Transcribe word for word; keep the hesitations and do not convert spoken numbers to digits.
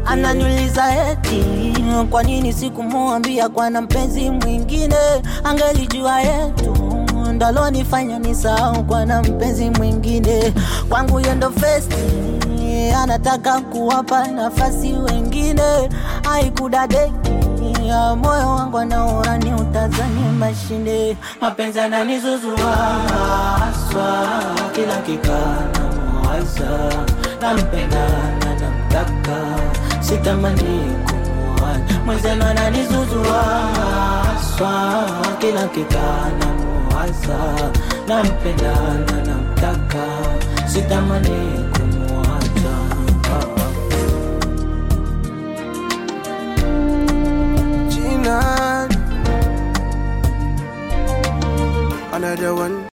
Ananiuliza eti kwa nini sikumuambia kwa na mpenzi mwingine, angelijua yetu ndalo nifanya nisahau kwa na mpenzi mwingine. Kwangu yendo first, anataka kuwapa nafasi wengine, haikudadeki moyo wangu anaona ni utazani mashine. Mapenzi yananizuzua aswa, kila kikana mwaza, nampenda na namtaka, sitamani kumuacha. Mwenzenu ananizuzua aswa, kila kikana mwaza, nampenda na namtaka, sitamani kumuacha. Another one.